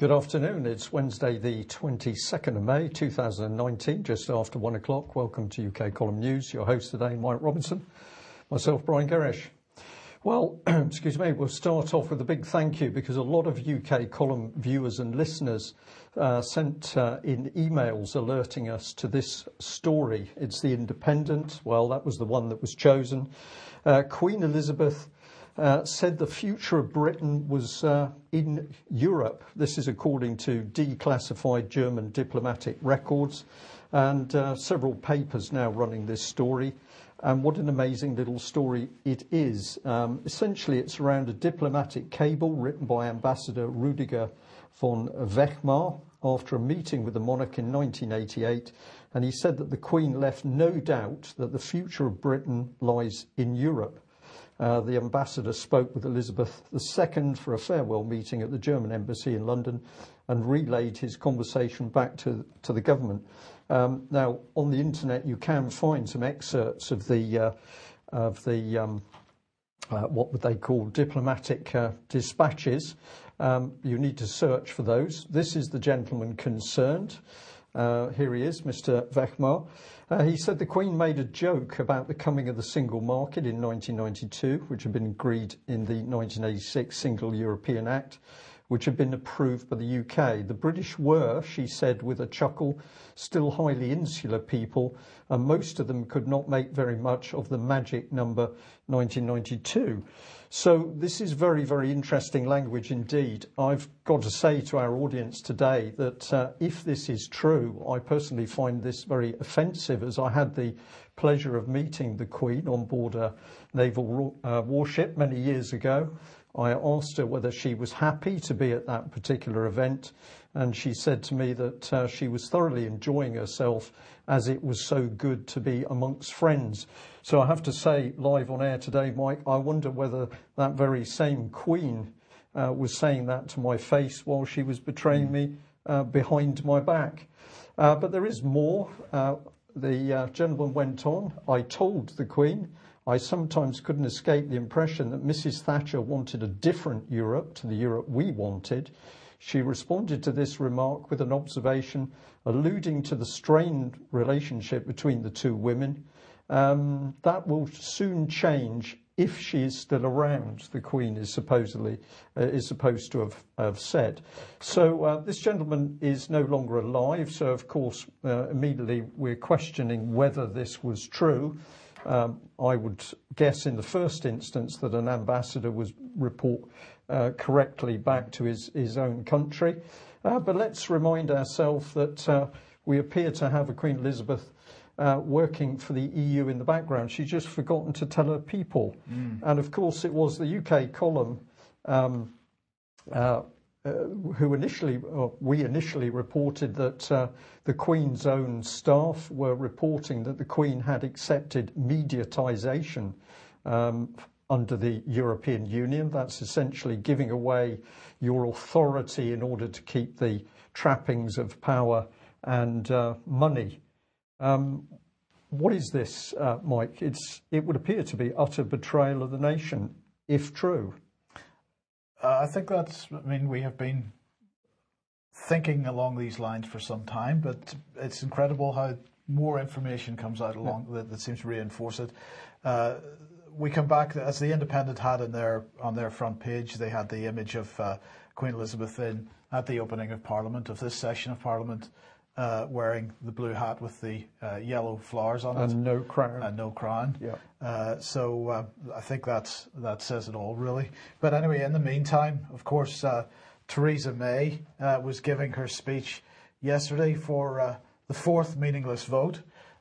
Good afternoon. It's Wednesday, the 22nd of May, 2019, just after 1 o'clock. Welcome to UK Column News. Your host today, Mike Robinson. Myself, Brian Gerrish. Well, excuse me, we'll start off with a big thank you because a lot of UK Column viewers and listeners sent in emails alerting us to this story. It's The Independent. Well, that was the one that was chosen. Queen Elizabeth said the future of Britain was in Europe. This is according to declassified German diplomatic records, and several papers now running this story. And what an amazing little story it is. Essentially, it's around a diplomatic cable written by Ambassador Rudiger von Wechmar after a meeting with the monarch in 1988. And he said that the Queen left no doubt that the future of Britain lies in Europe. The ambassador spoke with Elizabeth II for a farewell meeting at the German embassy in London and relayed his conversation back to the government. Now, on the internet, you can find some excerpts of the what would they call diplomatic dispatches. You need to search for those. This is the gentleman concerned. Here he is, Mr. Wechmar. He said the Queen made a joke about the coming of the single market in 1992, which had been agreed in the 1986 Single European Act, which had been approved by the UK. The British were, she said with a chuckle, still highly insular people, and most of them could not make very much of the magic number 1992. So this is very, very interesting language indeed. I've got to say to our audience today that if this is true, I personally find this very offensive, as I had the pleasure of meeting the Queen on board a naval warship many years ago. I asked her whether she was happy to be at that particular event, and she said to me that she was thoroughly enjoying herself as it was so good to be amongst friends. So I have to say, live on air today, Mike, I wonder whether that very same Queen was saying that to my face while she was betraying me behind my back. But there is more. The gentleman went on. I told the Queen I sometimes couldn't escape the impression that Mrs. Thatcher wanted a different Europe to the Europe we wanted. She responded to this remark with an observation alluding to the strained relationship between the two women. That will soon change if she is still around, the Queen is supposed to have said. So this gentleman is no longer alive, so of course immediately we're questioning whether this was true. I would guess in the first instance that an ambassador would report correctly back to his own country. But let's remind ourselves that we appear to have a Queen Elizabeth working for the EU in the background. She's just forgotten to tell her people. And of course it was the UK column we initially reported that the Queen's own staff were reporting that the Queen had accepted mediatisation under the European Union. That's essentially giving away your authority in order to keep the trappings of power and money. What is this, Mike? It would appear to be utter betrayal of the nation, if true. I think we have been thinking along these lines for some time, but it's incredible how more information comes out along that seems to reinforce it. We come back, as the Independent had on their front page, they had the image of Queen Elizabeth at the opening of Parliament, of this session of Parliament, wearing the blue hat with the yellow flowers on it. And no crown. And no crown. Yeah. So I think that says it all, really. But anyway, in the meantime, of course, Theresa May was giving her speech yesterday for the fourth meaningless vote.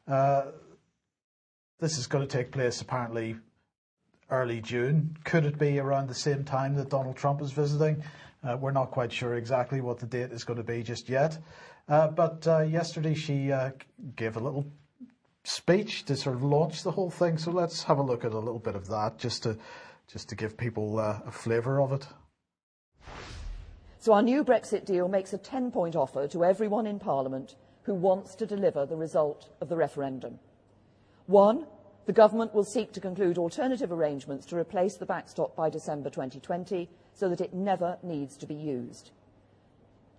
This is going to take place apparently early June. Could it be around the same time that Donald Trump is visiting? We're not quite sure exactly what the date is going to be just yet. But yesterday she gave a little speech to sort of launch the whole thing. So let's have a look at a little bit of that just to give people a flavour of it. So our new Brexit deal makes a 10-point offer to everyone in Parliament who wants to deliver the result of the referendum. 1, the government will seek to conclude alternative arrangements to replace the backstop by December 2020 so that it never needs to be used.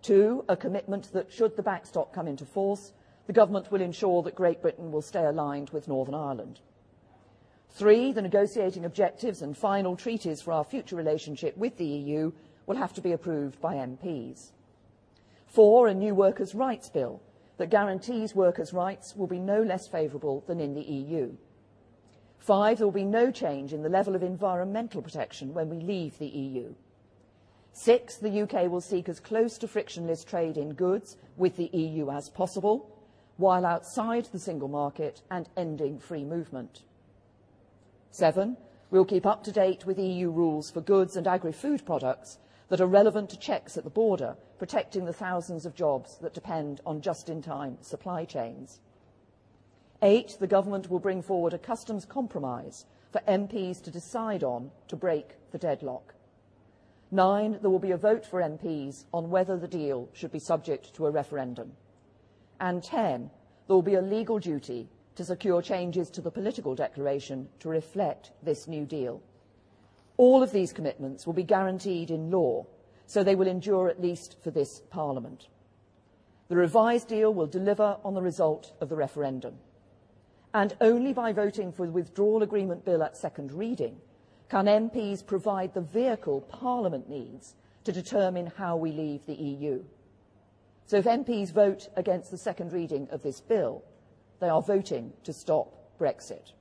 2, a commitment that should the backstop come into force, the government will ensure that Great Britain will stay aligned with Northern Ireland. 3, the negotiating objectives and final treaties for our future relationship with the EU will have to be approved by MPs. 4, a new workers' rights bill that guarantees workers' rights will be no less favourable than in the EU. 5, there will be no change in the level of environmental protection when we leave the EU. 6, the UK will seek as close to frictionless trade in goods with the EU as possible, while outside the single market and ending free movement. 7, we will keep up to date with EU rules for goods and agri-food products that are relevant to checks at the border, protecting the thousands of jobs that depend on just-in-time supply chains. 8, the government will bring forward a customs compromise for MPs to decide on to break the deadlock. 9, there will be a vote for MPs on whether the deal should be subject to a referendum. And 10, there will be a legal duty to secure changes to the political declaration to reflect this new deal. All of these commitments will be guaranteed in law, so they will endure at least for this Parliament. The revised deal will deliver on the result of the referendum. And only by voting for the withdrawal agreement bill at second reading can MPs provide the vehicle Parliament needs to determine how we leave the EU. So if MPs vote against the second reading of this bill, they are voting to stop Brexit.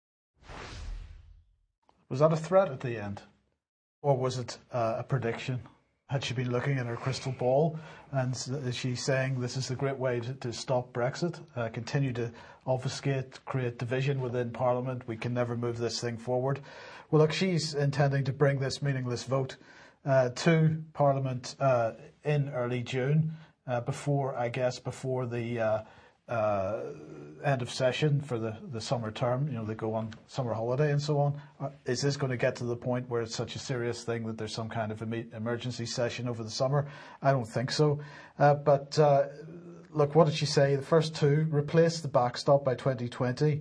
Was that a threat at the end? Or was it a prediction? Had she been looking at her crystal ball and is she saying this is the great way to stop Brexit, continue to obfuscate, create division within Parliament, we can never move this thing forward? Well, look, she's intending to bring this meaningless vote to Parliament in early June, before the end of session for the summer term. You know, they go on summer holiday and so on. Is this going to get to the point where it's such a serious thing that there's some kind of emergency session over the summer? I don't think so. But look, what did she say? The first two, replace the backstop by 2020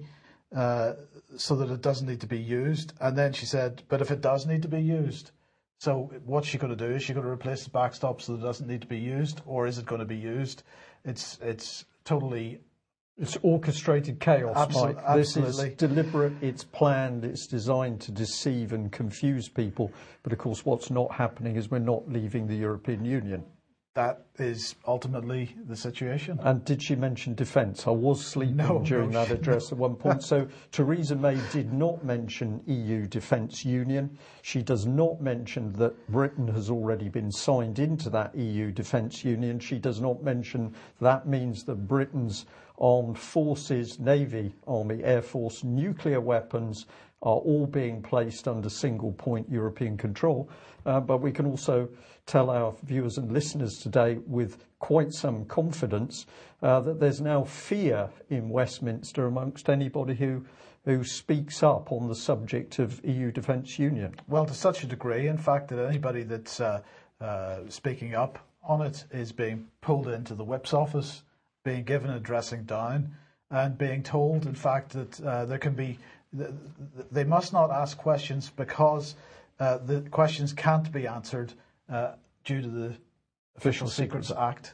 so that it doesn't need to be used. And then she said, but if it does need to be used, so what's she going to do? Is she going to replace the backstop so that it doesn't need to be used, or is it going to be used? It's totally... It's orchestrated chaos, Mike. Absolutely. This is deliberate, it's planned, it's designed to deceive and confuse people. But of course, what's not happening is we're not leaving the European Union. That is ultimately the situation. And did she mention defence? I was sleeping during that address at one point. So Theresa May did not mention EU Defence Union. She does not mention that Britain has already been signed into that EU Defence Union. She does not mention that means that Britain's armed forces, Navy, Army, Air Force, nuclear weapons are all being placed under single point European control. But we can also tell our viewers and listeners today with quite some confidence that there's now fear in Westminster amongst anybody who speaks up on the subject of EU Defence Union. Well, to such a degree, in fact, that anybody that's speaking up on it is being pulled into the whip's office, being given a dressing down, and being told, in fact, that they must not ask questions because the questions can't be answered due to the Official Secrets Act.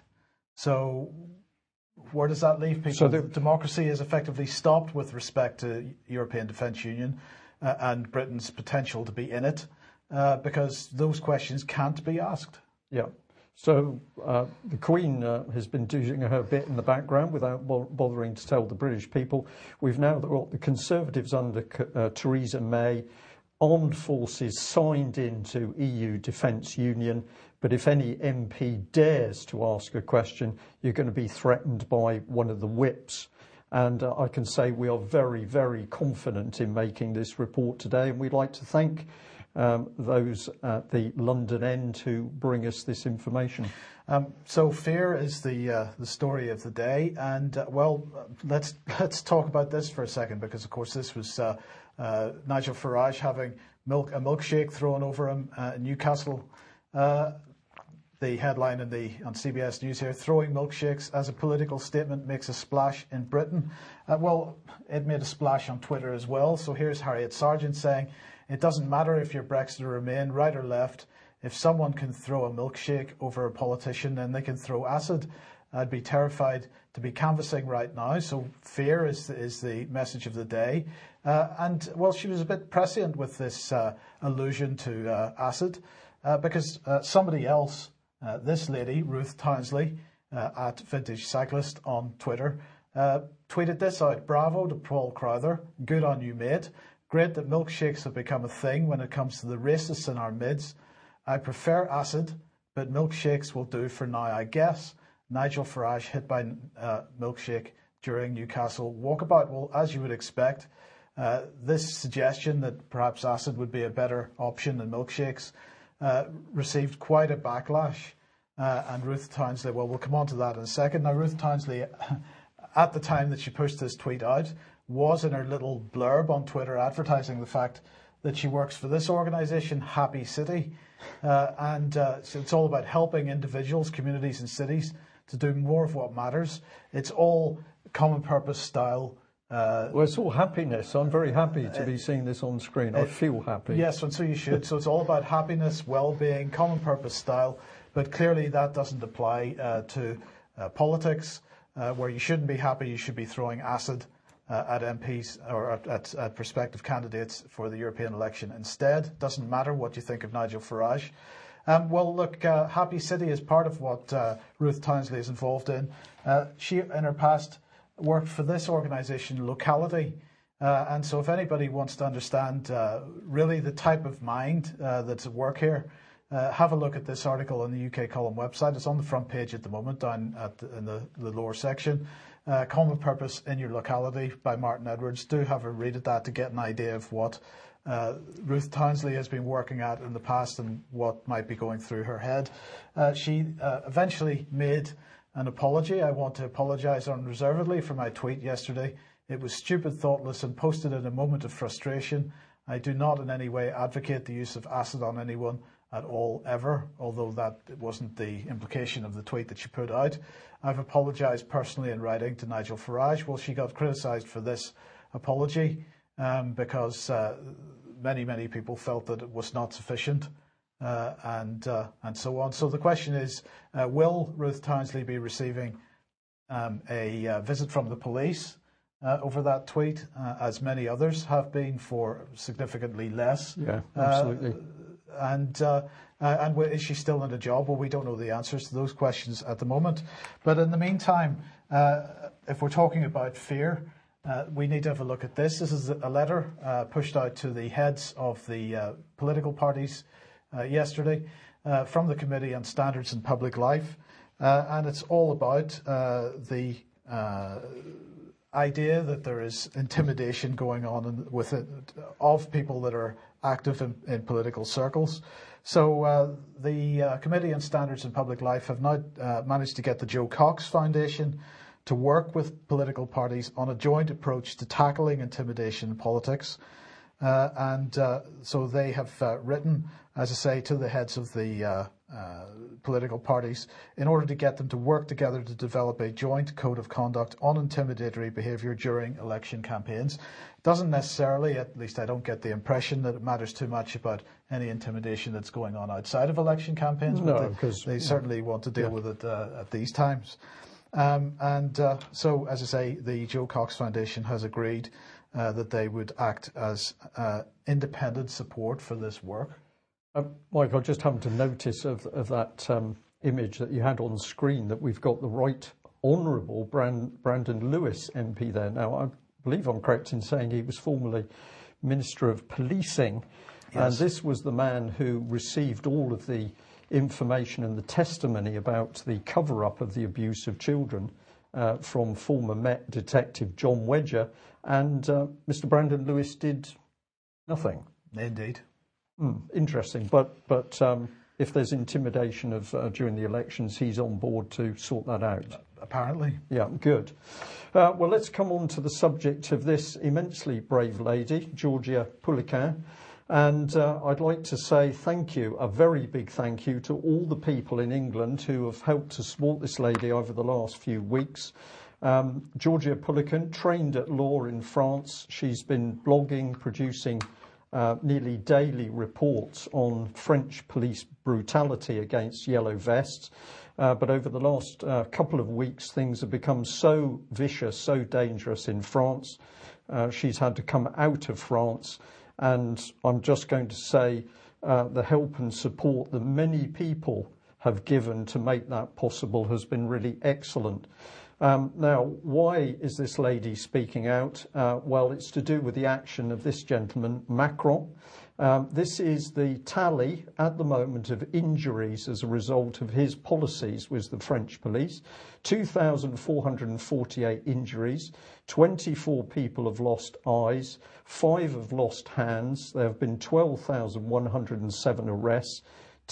So where does that leave people? So democracy is effectively stopped with respect to European Defence Union and Britain's potential to be in it because those questions can't be asked. Yeah. So the Queen has been doing her bit in the background without bothering to tell the British people. We've now got the Conservatives under Theresa May, armed forces signed into EU Defence Union, but if any MP dares to ask a question, you're going to be threatened by one of the whips. And I can say we are very, very confident in making this report today, and we'd like to thank those at the London end who bring us this information. So fear is the story of the day, and let's talk about this for a second, because of course this was Nigel Farage having a milkshake thrown over him in Newcastle. The headline on CBS News here: throwing milkshakes as a political statement makes a splash in Britain. It made a splash on Twitter as well. So here's Harriet Sargent saying, "It doesn't matter if you're Brexit or Remain, right or left. if someone can throw a milkshake over a politician, then they can throw acid. I'd be terrified to be canvassing right now. So fear is the message of the day. And well, she was a bit prescient with this allusion to acid because somebody else, this lady, Ruth Townsley, at Vintage Cyclist on Twitter, tweeted this out. Bravo to Paul Crowther. Good on you, mate. Great that milkshakes have become a thing when it comes to the racists in our midst. I prefer acid, but milkshakes will do for now, I guess. Nigel Farage hit by milkshake during Newcastle walkabout. Well, as you would expect, this suggestion that perhaps acid would be a better option than milkshakes received quite a backlash. And Ruth Townsley, well, we'll come on to that in a second. Now, Ruth Townsley, at the time that she pushed this tweet out, was in her little blurb on Twitter advertising the fact that she works for this organisation, Happy City. So it's all about helping individuals, communities and cities to do more of what matters. It's all common purpose style. Well, it's all happiness. I'm very happy to be seeing this on screen. I feel happy. Yes, and so you should. So it's all about happiness, well-being, common purpose style. But clearly that doesn't apply to politics, where you shouldn't be happy. You should be throwing acid at MPs or at prospective candidates for the European election instead. Doesn't matter what you think of Nigel Farage. Well, look, Happy City is part of what Ruth Townsley is involved in. She, in her past, worked for this organisation, Locality. And so if anybody wants to understand really the type of mind that's at work here, have a look at this article on the UK Column website. It's on the front page at the moment, down in the lower section. Common Purpose in Your Locality by Martin Edwards. Do have a read at that to get an idea of what Ruth Townsley has been working at in the past and what might be going through her head. She eventually made an apology. I want to apologise unreservedly for my tweet yesterday. It was stupid, thoughtless and posted in a moment of frustration. I do not in any way advocate the use of acid on anyone at all, ever, although that wasn't the implication of the tweet that she put out. I've apologised personally in writing to Nigel Farage. Well, she got criticised for this apology because many people felt that it was not sufficient and so on. So the question is, will Ruth Townsley be receiving a visit from the police over that tweet, as many others have been for significantly less? Yeah, absolutely. And is she still in a job? Well, we don't know the answers to those questions at the moment. But in the meantime, if we're talking about fear, we need to have a look at this. This is a letter pushed out to the heads of the political parties yesterday from the Committee on Standards in Public Life. And it's all about the idea that there is intimidation going on with it, of people that are active in political circles. So the Committee on Standards in Public Life have now managed to get the Joe Cox Foundation to work with political parties on a joint approach to tackling intimidation in politics. So they have written, as I say, to the heads of the political parties in order to get them to work together to develop a joint code of conduct on intimidatory behaviour during election campaigns. It doesn't necessarily, at least I don't get the impression, that it matters too much about any intimidation that's going on outside of election campaigns, but they certainly want to deal with it at these times. So, as I say, the Joe Cox Foundation has agreed that they would act as independent support for this work. Mike, I just happened to notice of that image that you had on screen that we've got the Right Honourable Brandon Lewis MP there. Now, I believe I'm correct in saying he was formerly Minister of Policing. Yes. And this was the man who received all of the information and the testimony about the cover-up of the abuse of children from former Met Detective John Wedger. And Mr. Brandon Lewis did nothing. Indeed. Interesting, but if there's intimidation during the elections, he's on board to sort that out. Apparently. Yeah, good. Well, let's come on to the subject of this immensely brave lady, Georgia Pouliken. And I'd like to say thank you, a very big thank you to all the people in England who have helped to support this lady over the last few weeks. Georgia Pouliken, trained at law in France. She's been blogging, producing nearly daily reports on French police brutality against yellow vests. But over the last couple of weeks, things have become so vicious, so dangerous in France. She's had to come out of France. And I'm just going to say the help and support that many people have given to make that possible has been really excellent. Now, why is this lady speaking out? Well, it's to do with the action of this gentleman, Macron. This is the tally at the moment of injuries as a result of his policies with the French police. 2,448 injuries, 24 people have lost eyes, 5 have lost hands. There have been 12,107 arrests.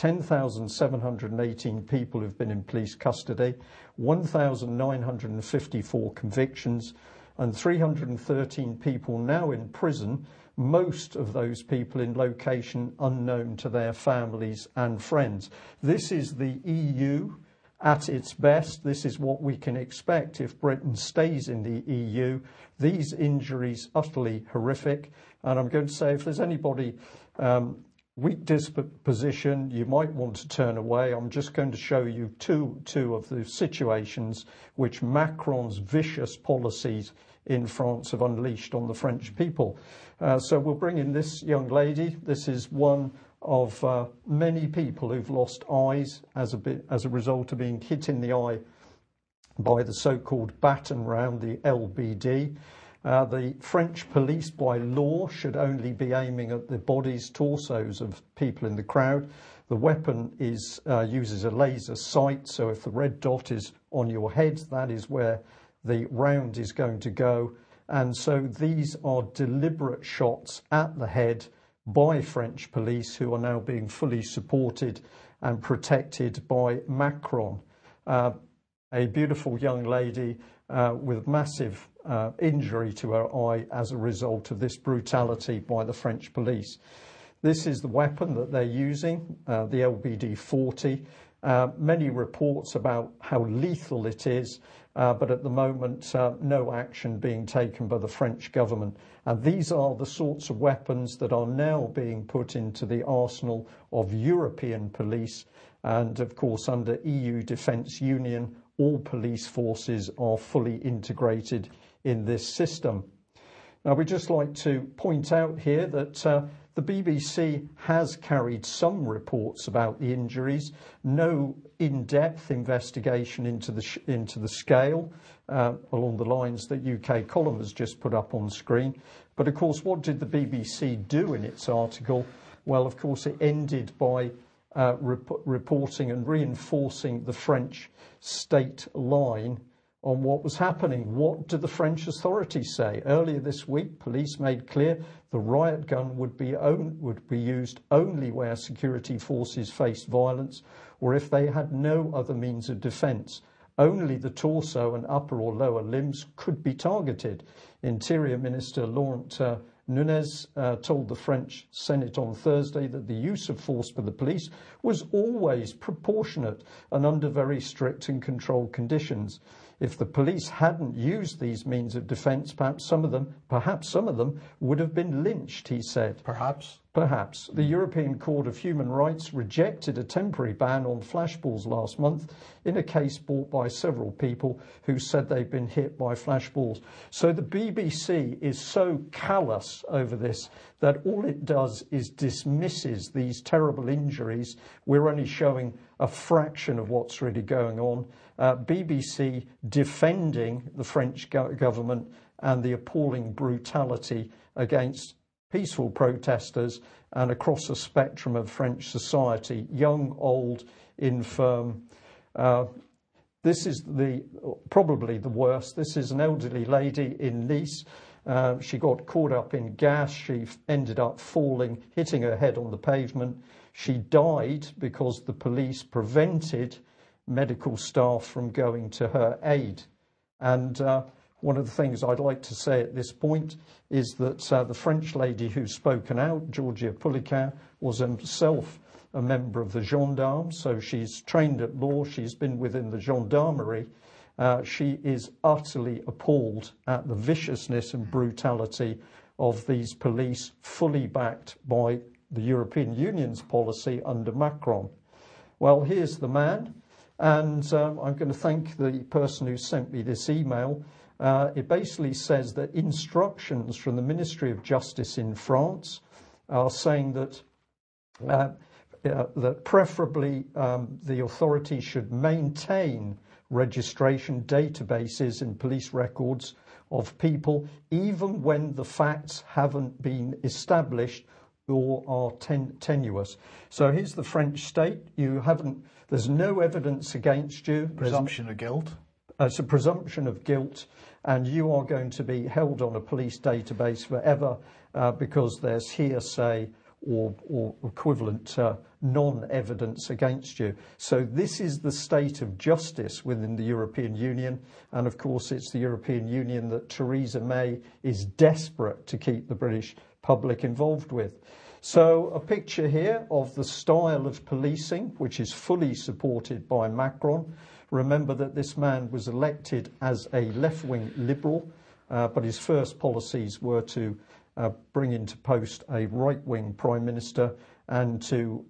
10,718 people who've been in police custody, 1,954 convictions, and 313 people now in prison, most of those people in location unknown to their families and friends. This is the EU at its best. This is what we can expect if Britain stays in the EU. These injuries utterly horrific. And I'm going to say, if there's anybody weak disposition, you might want to turn away. I'm just going to show you two of the situations which Macron's vicious policies in France have unleashed on the French people. So we'll bring in this young lady. This is one of many people who've lost eyes as a result of being hit in the eye by the so-called baton round, the LBD. The French police, by law, should only be aiming at the bodies, torsos of people in the crowd. The weapon uses a laser sight, so if the red dot is on your head, that is where the round is going to go. And so these are deliberate shots at the head by French police, who are now being fully supported and protected by Macron. A beautiful young lady with massive injury to her eye as a result of this brutality by the French police. This is the weapon that they're using, the LBD-40. Many reports about how lethal it is, but at the moment no action being taken by the French government. And these are the sorts of weapons that are now being put into the arsenal of European police. And of course, under EU Defence Union, all police forces are fully integrated in this system. Now, we'd just like to point out here that the BBC has carried some reports about the injuries, no in-depth investigation into the scale along the lines that UK Column has just put up on screen. But of course, what did the BBC do in its article? Well, of course, it ended by reporting and reinforcing the French state line on what was happening. What did the French authorities say? Earlier this week, police made clear the riot gun would be used only where security forces faced violence or if they had no other means of defence. Only the torso and upper or lower limbs could be targeted. Interior Minister Laurent Nunez told the French Senate on Thursday that the use of force by the police was always proportionate and under very strict and controlled conditions. If the police hadn't used these means of defence, perhaps some of them would have been lynched, he said. Perhaps. The European Court of Human Rights rejected a temporary ban on flashballs last month in a case brought by several people who said they'd been hit by flashballs. So the BBC is so callous over this that all it does is dismisses these terrible injuries. We're only showing a fraction of what's really going on. BBC defending the French government and the appalling brutality against peaceful protesters and across a spectrum of French society, young, old, infirm. This is probably the worst. This is an elderly lady in Nice. She got caught up in gas. She ended up falling, hitting her head on the pavement. She died because the police prevented medical staff from going to her aid. And one of the things I'd like to say at this point is that the French lady who's spoken out, Georgia Pouliquin, was herself a member of the gendarmes, so she's trained at law, she's been within the gendarmerie. She is utterly appalled at the viciousness and brutality of these police fully backed by the European Union's policy under Macron. Well, here's the man, and I'm going to thank the person who sent me this email. It basically says that instructions from the Ministry of Justice in France are saying that that preferably the authorities should maintain registration databases in police records of people even when the facts haven't been established or are tenuous. So here's the French state. There's no evidence against you. Presumption of guilt. It's a presumption of guilt, and you are going to be held on a police database forever because there's hearsay or equivalent non-evidence against you. So this is the state of justice within the European Union, and of course it's the European Union that Theresa May is desperate to keep the British public involved with. So a picture here of the style of policing, which is fully supported by Macron. Remember that this man was elected as a left-wing liberal, but his first policies were to bring into post a right-wing prime minister and to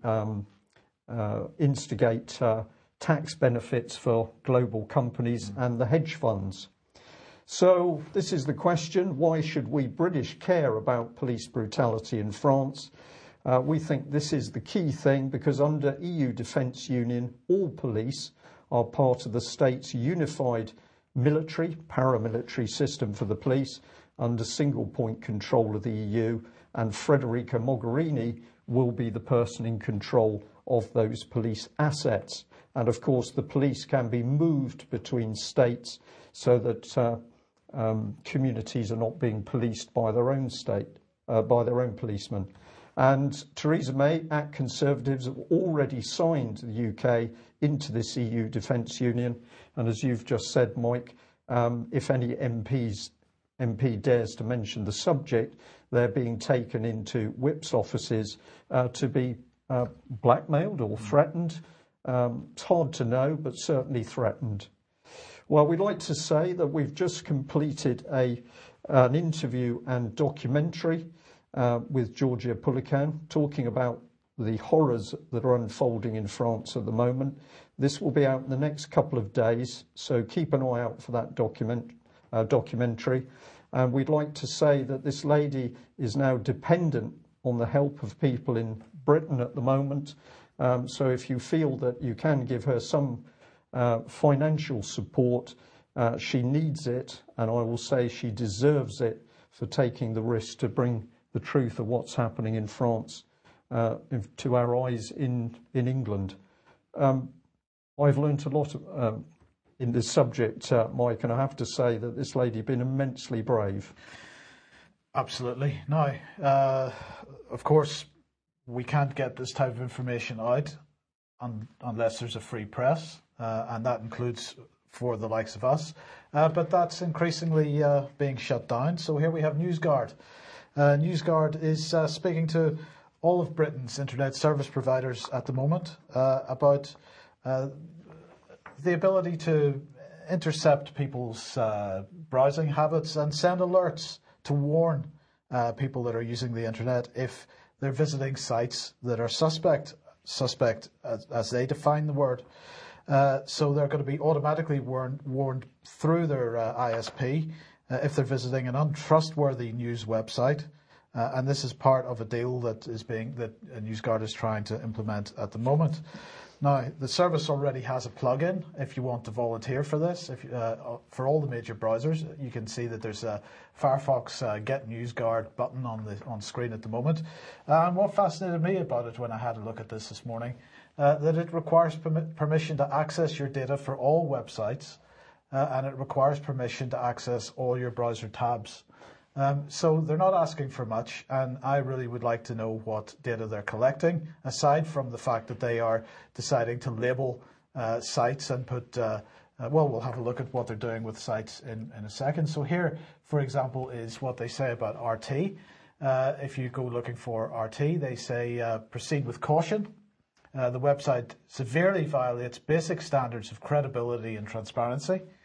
instigate tax benefits for global companies and the hedge funds. So this is the question: why should we British care about police brutality in France? We think this is the key thing, because under EU Defence Union, all police are part of the state's unified military, paramilitary system for the police under single point control of the EU, and Federica Mogherini will be the person in control of those police assets. And of course the police can be moved between states so that communities are not being policed by their own state, by their own policemen. And Theresa May at Conservatives have already signed the UK into this EU Defence Union. And as you've just said, Mike, if any MP dares to mention the subject, they're being taken into whips offices to be blackmailed or threatened. It's hard to know, but certainly threatened. Well, we'd like to say that we've just completed an interview and documentary with Georgia Poulican, talking about the horrors that are unfolding in France at the moment. This will be out in the next couple of days, so keep an eye out for that documentary. And we'd like to say that this lady is now dependent on the help of people in Britain at the moment. So if you feel that you can give her some financial support, she needs it, and I will say she deserves it for taking the risk to bring the truth of what's happening in France to our eyes in England. I've learnt a lot in this subject, Mike, and I have to say that this lady has been immensely brave. Absolutely. Now, of course, we can't get this type of information out unless there's a free press, and that includes for the likes of us. But that's increasingly being shut down. So here we have NewsGuard. NewsGuard is speaking to all of Britain's internet service providers at the moment about the ability to intercept people's browsing habits and send alerts to warn people that are using the internet if they're visiting sites that are suspect as they define the word. So they're going to be automatically warned through their ISP if they're visiting an untrustworthy news website. And this is part of a deal that NewsGuard is trying to implement at the moment. Now, the service already has a plugin if you want to volunteer for this. For all the major browsers, you can see that there's a Firefox Get NewsGuard button on screen at the moment. And what fascinated me about it when I had a look at this morning, that it requires permission to access your data for all websites, and it requires permission to access all your browser tabs. So they're not asking for much, and I really would like to know what data they're collecting, aside from the fact that they are deciding to label sites and put, we'll have a look at what they're doing with sites in a second. So here, for example, is what they say about RT. If you go looking for RT, they say proceed with caution. The website severely violates basic standards of credibility and transparency.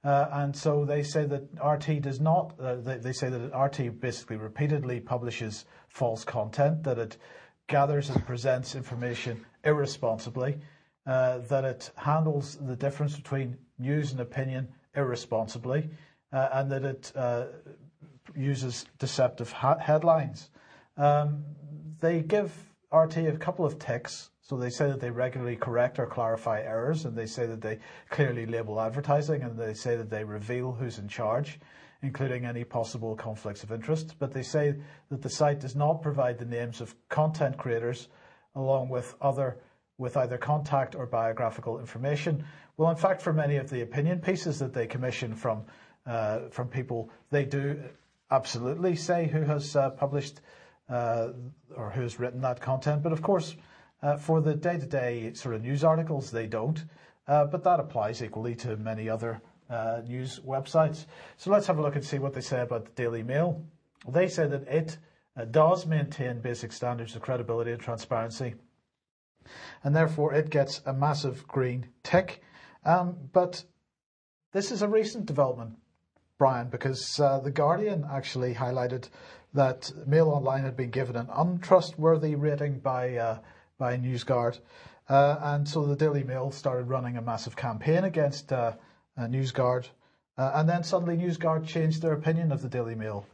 And so they say that RT does not, they say that RT basically repeatedly publishes false content, that it gathers and presents information irresponsibly, that it handles the difference between news and opinion irresponsibly, and that it uses deceptive headlines. They give RT a couple of ticks. So they say that they regularly correct or clarify errors, and they say that they clearly label advertising, and they say that they reveal who's in charge, including any possible conflicts of interest. But they say that the site does not provide the names of content creators along with either contact or biographical information. Well, in fact, for many of the opinion pieces that they commission from people, they do absolutely say who has published or who's written that content. But of course, for the day-to-day sort of news articles, they don't. But that applies equally to many other news websites. So let's have a look and see what they say about the Daily Mail. They say that it does maintain basic standards of credibility and transparency, and therefore it gets a massive green tick. But this is a recent development, Brian, because The Guardian actually highlighted that Mail Online had been given an untrustworthy rating by NewsGuard. And so the Daily Mail started running a massive campaign against NewsGuard. And then suddenly NewsGuard changed their opinion of the Daily Mail.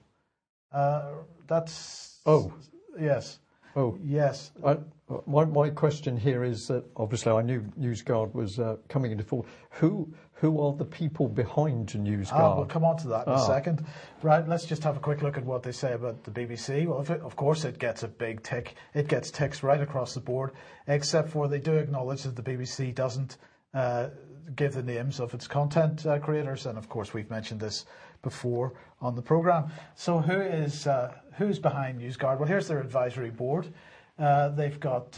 Yes. Oh. Yes. My question here is that obviously I knew NewsGuard was coming into force. Who are the people behind NewsGuard? We'll come on to that in a second. Right, let's just have a quick look at what they say about the BBC. Well, of course it gets a big tick. It gets ticks right across the board, except for they do acknowledge that the BBC doesn't give the names of its content creators. And of course, we've mentioned this before on the programme. So who's behind NewsGuard? Well, here's their advisory board. They've got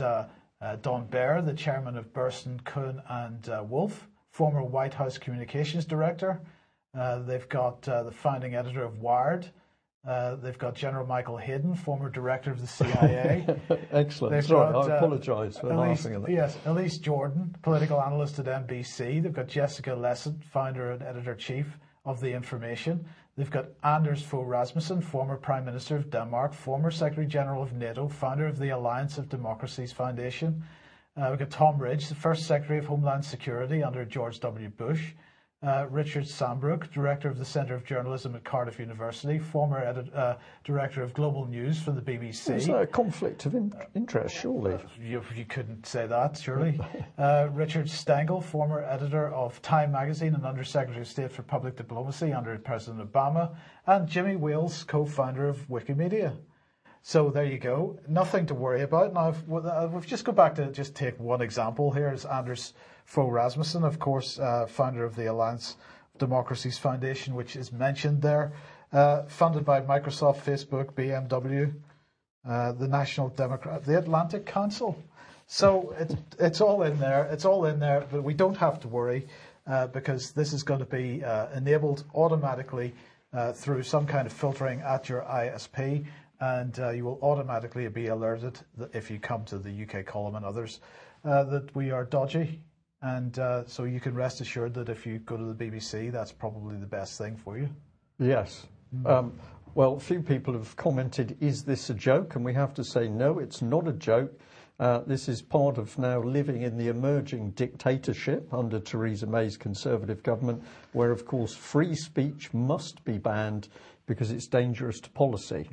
Don Baer, the chairman of Burson, Kuhn and Wolf, former White House communications director. They've got the founding editor of Wired. They've got General Michael Hayden, former director of the CIA. Excellent. Sorry, I apologise for laughing at that. Yes, Elise Jordan, political analyst at NBC. They've got Jessica Lessett, founder and editor-chief of The Information. They've got Anders Fogh Rasmussen, former Prime Minister of Denmark, former Secretary General of NATO, founder of the Alliance of Democracies Foundation. We've got Tom Ridge, the first Secretary of Homeland Security under George W. Bush. Richard Sambrook, Director of the Centre of Journalism at Cardiff University, former Director of Global News for the BBC. Is that a conflict of interest, surely? You couldn't say that, surely. Richard Stengel, former editor of Time magazine and Under Secretary of State for Public Diplomacy under President Obama. And Jimmy Wales, co-founder of Wikimedia. So there you go. Nothing to worry about. Now, we've just go back to just take one example here. Is Anders Fogh Rasmussen, of course, founder of the Alliance of Democracies Foundation, which is mentioned there, funded by Microsoft, Facebook, BMW, the National Democrat, the Atlantic Council. So it's all in there. It's all in there, but we don't have to worry because this is going to be enabled automatically through some kind of filtering at your ISP. And you will automatically be alerted that if you come to the UK column and others that we are dodgy. And so you can rest assured that if you go to the BBC, that's probably the best thing for you. Yes. Well, a few people have commented, is this a joke? And we have to say, no, it's not a joke. This is part of now living in the emerging dictatorship under Theresa May's Conservative government, where, of course, free speech must be banned because it's dangerous to policy.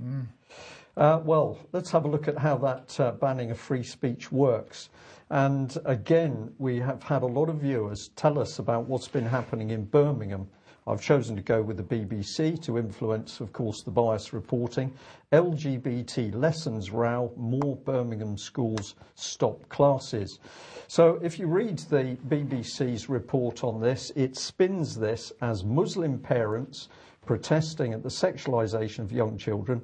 Well, let's have a look at how that banning of free speech works. And again, we have had a lot of viewers tell us about what's been happening in Birmingham. I've chosen to go with the BBC to influence, of course, the bias reporting. LGBT lessons row, more Birmingham schools stop classes. So if you read the BBC's report on this, it spins this as Muslim parents protesting at the sexualisation of young children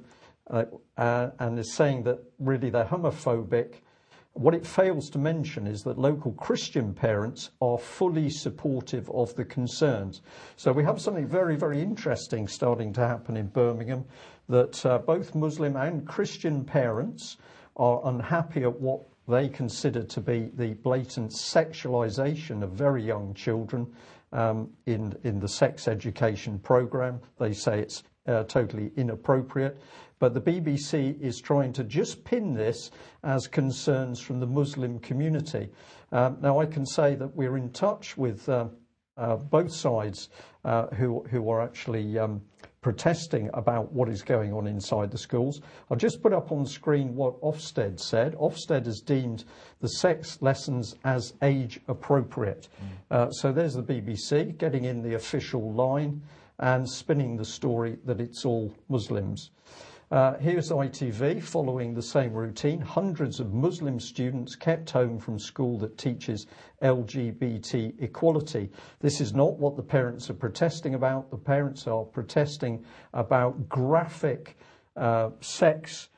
and is saying that really they're homophobic. What it fails to mention is that local Christian parents are fully supportive of the concerns. So we have something very, very interesting starting to happen in Birmingham, that both Muslim and Christian parents are unhappy at what they consider to be the blatant sexualisation of very young children. in the sex education programme. They say it's totally inappropriate. But the BBC is trying to just pin this as concerns from the Muslim community. Now, I can say that we're in touch with both sides who are actually protesting about what is going on inside the schools. I'll just put up on the screen what Ofsted said. Ofsted has deemed the sex lessons as age appropriate. So there's the BBC getting in the official line and spinning the story that it's all Muslims. Here's ITV following the same routine. Hundreds of Muslim students kept home from school that teaches LGBT equality. This is not what the parents are protesting about. The parents are protesting about graphic sex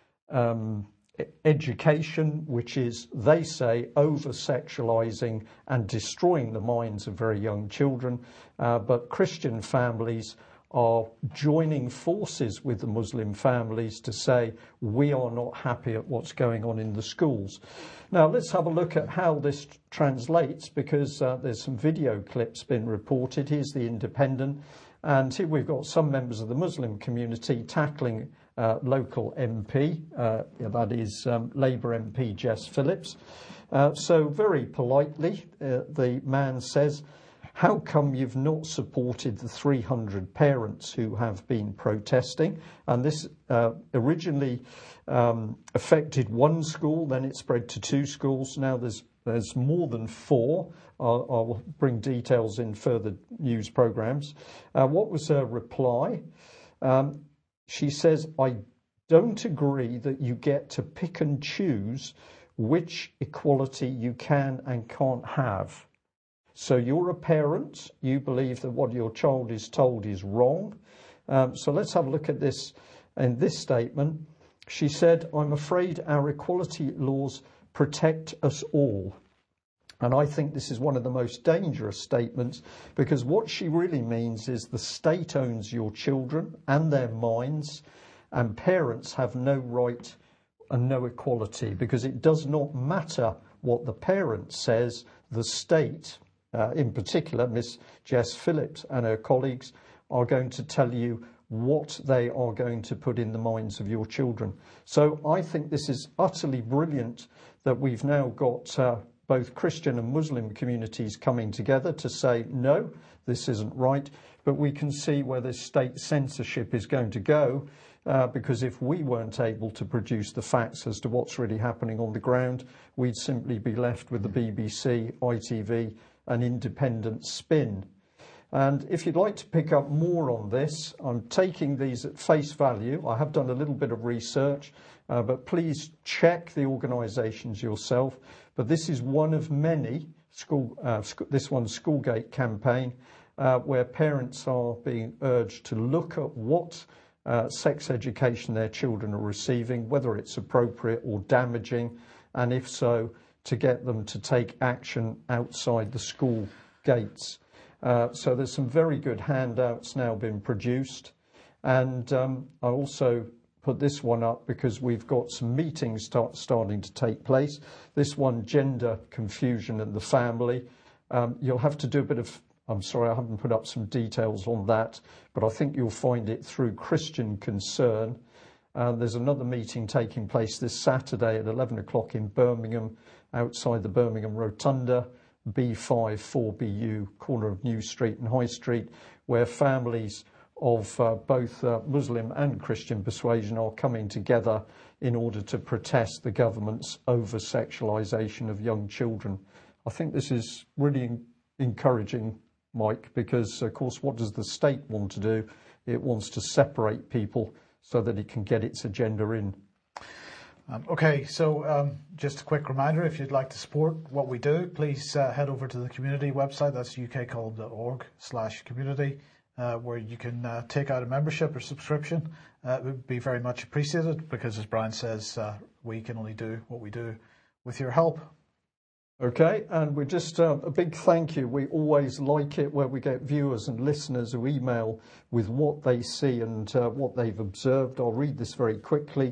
education, which is, they say, over-sexualizing and destroying the minds of very young children. But Christian families are joining forces with the Muslim families to say we are not happy at what's going on in the schools. Now let's have a look at how this translates, because there's some video clips been reported. Here's the Independent, and here we've got some members of the Muslim community tackling local MP, that is Labour MP Jess Phillips. So very politely, the man says, "How come you've not supported the 300 parents who have been protesting?" And this originally affected one school, then it spread to 2 schools. Now there's more than 4. I'll bring details in further news programmes. What was her reply? She says, "I don't agree that you get to pick and choose which equality you can and can't have. So you're a parent, you believe that what your child is told is wrong." So let's have a look at this. In this statement, she said, "I'm afraid our equality laws protect us all." And I think this is one of the most dangerous statements, because what she really means is the state owns your children and their minds, and parents have no right and no equality, because it does not matter what the parent says. The state, in particular, Miss Jess Phillips and her colleagues, are going to tell you what they are going to put in the minds of your children. So I think this is utterly brilliant that we've now got both Christian and Muslim communities coming together to say, no, this isn't right. But we can see where this state censorship is going to go, because if we weren't able to produce the facts as to what's really happening on the ground, we'd simply be left with the BBC, ITV, an independent spin. And if you'd like to pick up more on this, I'm taking these at face value. I have done a little bit of research, but please check the organisations yourself. But this is one of many, this one's Schoolgate campaign, where parents are being urged to look at what sex education their children are receiving, whether it's appropriate or damaging, and if so, to get them to take action outside the school gates. So there's some very good handouts now been produced. And I also put this one up because we've got some meetings starting to take place. This one, gender confusion in the family. You'll have to do a bit of, I'm sorry, I haven't put up some details on that, but I think you'll find it through Christian Concern. There's another meeting taking place this Saturday at 11 o'clock in Birmingham, outside the Birmingham Rotunda, B5 4BU, corner of New Street and High Street, where families of both Muslim and Christian persuasion are coming together in order to protest the government's over-sexualisation of young children. I think this is really encouraging, Mike, because, of course, what does the state want to do? It wants to separate people so that it can get its agenda in. Okay, so just a quick reminder, if you'd like to support what we do, please head over to the community website. That's ukcolumn.org/community, where you can take out a membership or subscription. It would be very much appreciated, because, as Brian says, we can only do what we do with your help. Okay, and we just a big thank you. We always like it where we get viewers and listeners who email with what they see and what they've observed. I'll read this very quickly.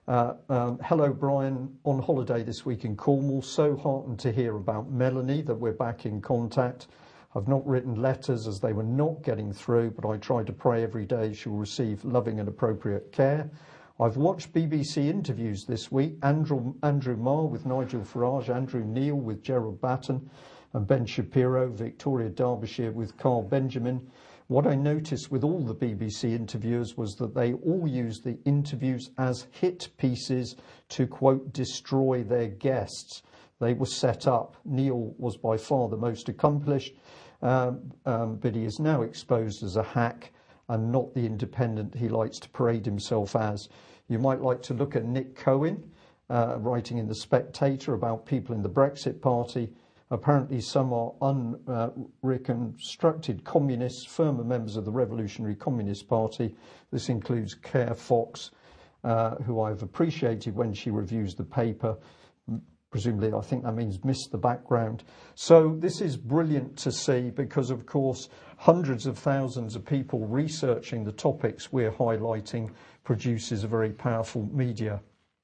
Hello, Brian. On holiday this week in Cornwall. So heartened to hear about Melanie, that we're back in contact. I've not written letters as they were not getting through, but I try to pray every day she'll receive loving and appropriate care. I've watched BBC interviews this week, Andrew Marr with Nigel Farage, Andrew Neil with Gerald Batten, and Ben Shapiro, Victoria Derbyshire with Carl Benjamin. What I noticed with all the BBC interviewers was that they all used the interviews as hit pieces to, quote, destroy their guests. They were set up. Neil was by far the most accomplished, but he is now exposed as a hack and not the independent he likes to parade himself as. You might like to look at Nick Cohen, writing in The Spectator about people in the Brexit Party. Apparently some are unreconstructed communists, former members of the Revolutionary Communist Party. This includes Claire Fox, who I've appreciated when she reviews the paper. Presumably, I think that means miss the background. So this is brilliant to see because, of course, hundreds of thousands of people researching the topics we're highlighting produces a very powerful media.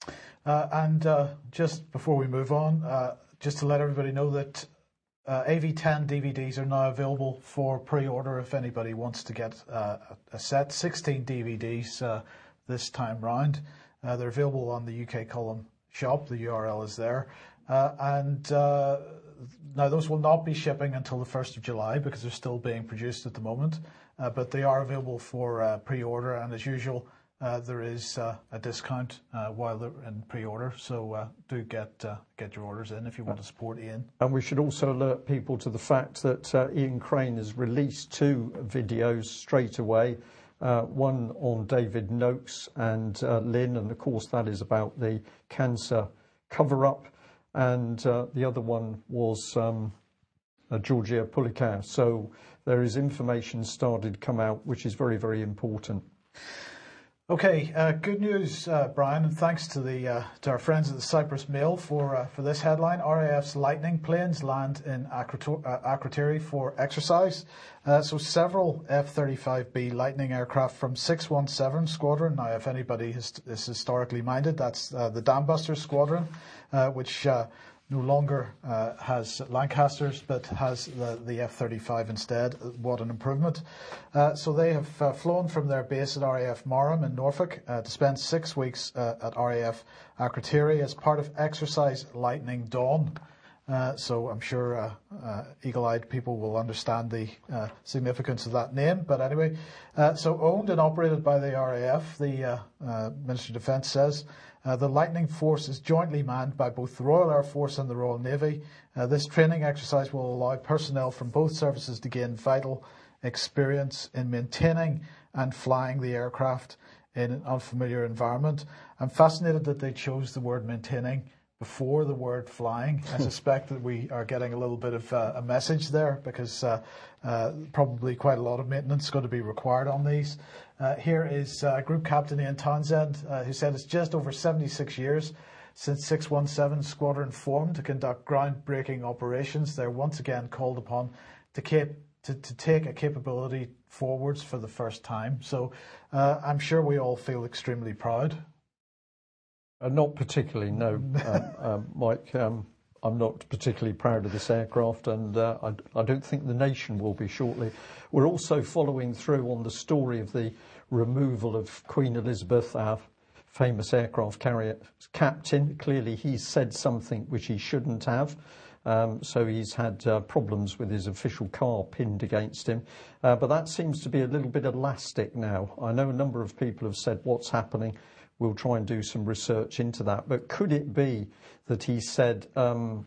Just before we move on, just to let everybody know that AV10 DVDs are now available for pre-order if anybody wants to get a set. 16 DVDs this time round. They're available on the UK Column shop. The URL is there. Now those will not be shipping until the 1st of July because they're still being produced at the moment. But they are available for pre-order, and as usual, there is a discount while they're in pre-order, so do get your orders in if you want to support Ian. And we should also alert people to the fact that Ian Crane has released 2 videos straight away, one on David Noakes and Lynn, and of course that is about the cancer cover-up, and the other one was Georgia Pulikar. So there is information started to come out, which is very, very important. Okay, good news, Brian, and thanks to our friends at the Cyprus Mail for this headline. RAF's Lightning planes land in Akrotiri for exercise. So several F-35B Lightning aircraft from 617 Squadron. Now, if anybody is historically minded, that's the Dambuster Squadron, which no longer has Lancasters, but has the F-35 instead. What an improvement. So they have flown from their base at RAF Marham in Norfolk to spend 6 weeks at RAF Akrotiri as part of Exercise Lightning Dawn. So I'm sure eagle-eyed people will understand the significance of that name. But anyway, so owned and operated by the RAF, the Ministry of Defence says. The Lightning Force is jointly manned by both the Royal Air Force and the Royal Navy. This training exercise will allow personnel from both services to gain vital experience in maintaining and flying the aircraft in an unfamiliar environment. I'm fascinated that they chose the word maintaining before the word flying. I suspect that we are getting a little bit of a message there because probably quite a lot of maintenance is going to be required on these. Here is Group Captain Ian Townsend, who said it's just over 76 years since 617 Squadron formed to conduct groundbreaking operations. They're once again called upon to take a capability forwards for the first time. So I'm sure we all feel extremely proud. Not particularly, no, Mike. I'm not particularly proud of this aircraft, and I don't think the nation will be shortly. We're also following through on the story of the removal of Queen Elizabeth, our famous aircraft carrier captain. Clearly, he's said something which he shouldn't have. So he's had problems with his official car pinned against him. But that seems to be a little bit elastic now. I know a number of people have said what's happening. We'll try and do some research into that. But could it be that he said that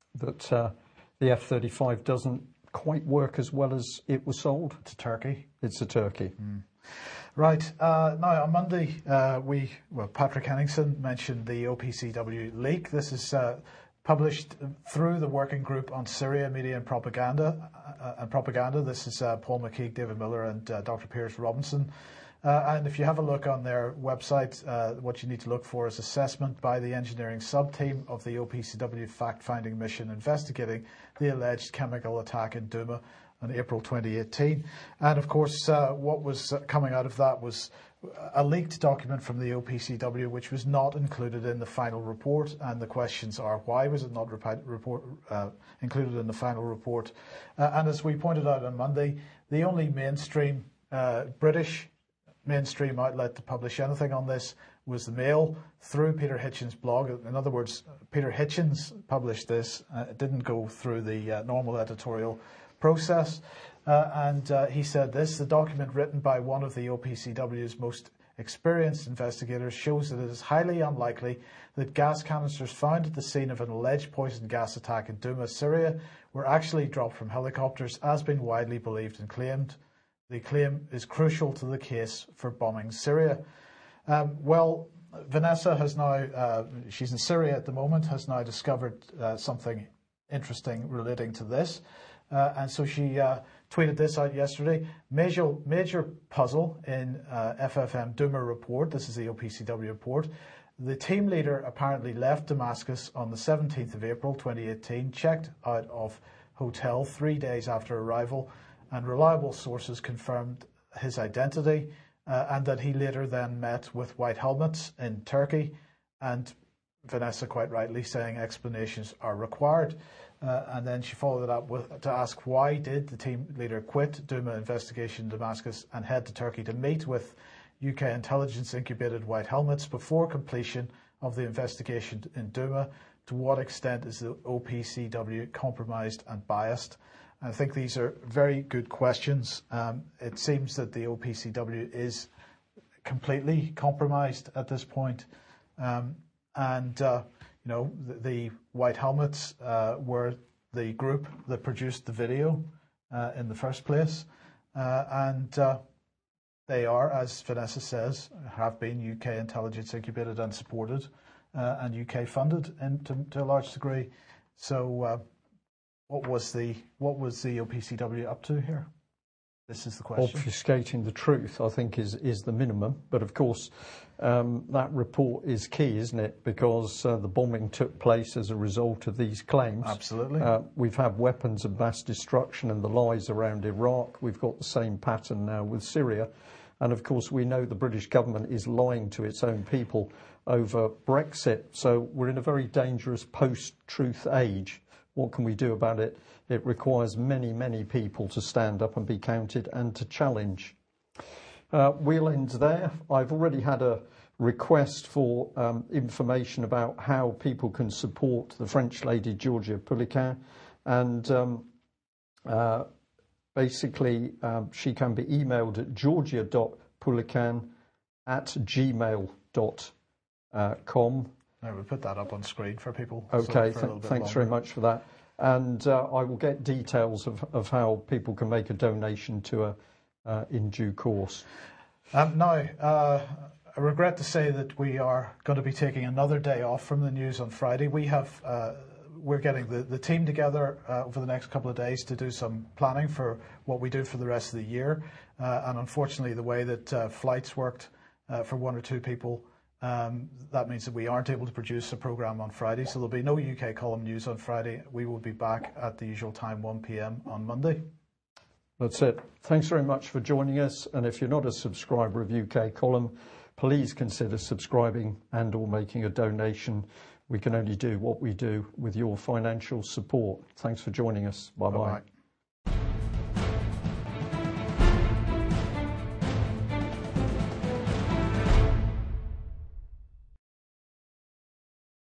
the F-35 doesn't quite work as well as it was sold? It's a turkey. It's a turkey. Mm. Right. Now, on Monday, Patrick Henningsen mentioned the OPCW leak. This is published through the Working Group on Syria, Media and Propaganda. This is Paul McKeague, David Miller and Dr. Piers Robinson. And if you have a look on their website, what you need to look for is assessment by the engineering sub-team of the OPCW fact-finding mission investigating the alleged chemical attack in Douma in April 2018. And of course, what was coming out of that was a leaked document from the OPCW which was not included in the final report, and the questions are, why was it not included in the final report? And as we pointed out on Monday, the only mainstream British mainstream outlet to publish anything on this was the Mail through Peter Hitchens' blog. In other words, Peter Hitchens published this. It didn't go through the normal editorial process. And he said this: the document written by one of the OPCW's most experienced investigators shows that it is highly unlikely that gas canisters found at the scene of an alleged poison gas attack in Douma, Syria, were actually dropped from helicopters, as been widely believed and claimed. The claim is crucial to the case for bombing Syria. Well, Vanessa has now, she's in Syria at the moment, has now discovered something interesting relating to this. And so she tweeted this out yesterday. Major puzzle in FFM Douma report. This is the OPCW report. The team leader apparently left Damascus on the 17th of April 2018, checked out of hotel 3 days after arrival, and reliable sources confirmed his identity, and that he later then met with white helmets in Turkey, and Vanessa quite rightly saying explanations are required. And then she followed it up to ask, why did the team leader quit Douma investigation in Damascus and head to Turkey to meet with UK intelligence incubated white helmets before completion of the investigation in Douma? To what extent is the OPCW compromised and biased? I think these are very good questions. It seems that the OPCW is completely compromised at this point. You know, the White Helmets were the group that produced the video in the first place. They are, as Vanessa says, have been UK intelligence incubated and supported and UK funded to a large degree. So what was the OPCW up to here? This is the question. Obfuscating the truth, I think, is the minimum. But of course, that report is key, isn't it? Because the bombing took place as a result of these claims. Absolutely. We've had weapons of mass destruction and the lies around Iraq. We've got the same pattern now with Syria. And of course, we know the British government is lying to its own people over Brexit. So we're in a very dangerous post-truth age. What can we do about it? It requires many, many people to stand up and be counted and to challenge. We'll end there. I've already had a request for information about how people can support the French lady Georgia Poulican. And basically, she can be emailed at georgia.poulican@gmail.com. We'll put that up on screen for people. Okay, thanks very much for that. And I will get details of how people can make a donation to her in due course. Now, I regret to say that we are going to be taking another day off from the news on Friday. We're getting the team together over the next couple of days to do some planning for what we do for the rest of the year. And unfortunately, the way that flights worked for one or two people, that means that we aren't able to produce a programme on Friday. So there'll be no UK column news on Friday. We will be back at the usual time, 1 p.m. on Monday. That's it. Thanks very much for joining us. And if you're not a subscriber of UK Column, please consider subscribing and or making a donation. We can only do what we do with your financial support. Thanks for joining us. Bye-bye.